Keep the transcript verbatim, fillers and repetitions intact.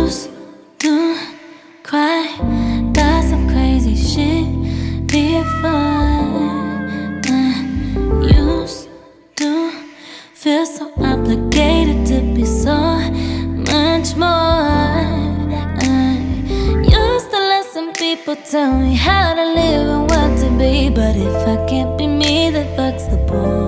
Used to cry about some crazy shit before. I used to feel so obligated to be so much more. I used to let some people tell me how to live and what to be, but if I can't be me, then fuck's the point.